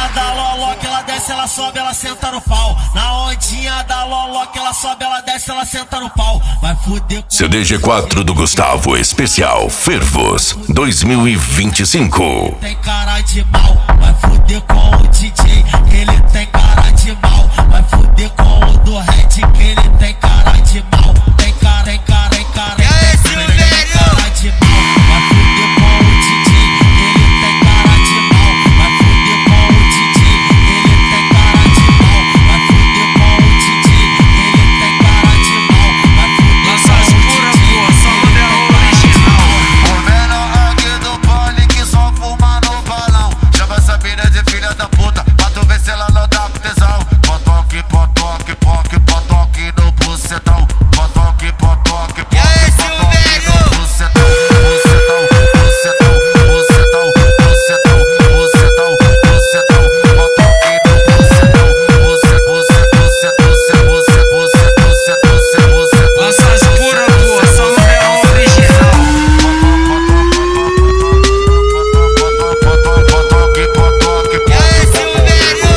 ondinha da loloca, ela desce, ela sobe, ela senta no pau. Na ondinha da loloca, ela sobe, ela desce, ela senta no pau. Vai fuder com CDG4 do Gustavo, especial Fervos 2025. tem cara de mal, vai fuder com o DJ, que ele tem cara de mal. Vai fuder com o do Red, que ele tem cara de mal. Tem cara, tem cara, tem cara, tem cara de mal. Vai fuder com o DJ, que ele tem cara de mal. Vai fuder com o DJ, que ele tem cara de mal. Vai fuder com o DJ, que ele tem cara de mal. Vai fuder com o DJ, só modelo original. O menor aqui do pole que só fuma no balão. Chama essa mina de filha da puta, pra tu ver se ela não dá com tesão. Potoque, potoque, poque, potoque no bucetão. Potoque, potoque, poque, potoque no bucetão. Bucetão, bucetão, bucetão, bucetão, bucetão, bucetão. Potoque no bucetão. Bucetão, Lanças pura, pô, só modelo original. potoque, potoque, E aí, Silvério?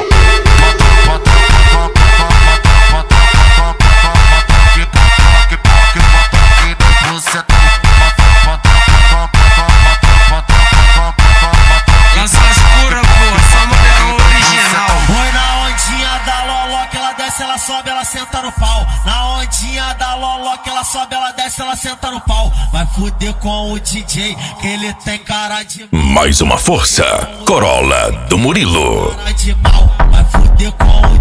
Lanças pura, pô, só modelo original. Foi na ondinha da loloca, ela desce, ela sobe, ela senta no pau. Na ondinha da loloca, ela sobe, ela desce, ela senta no pau. Vai fuder com o DJ, que ele tem cara de Mais uma força, Corolla do Murilo. cara de mal. Vai fuder com o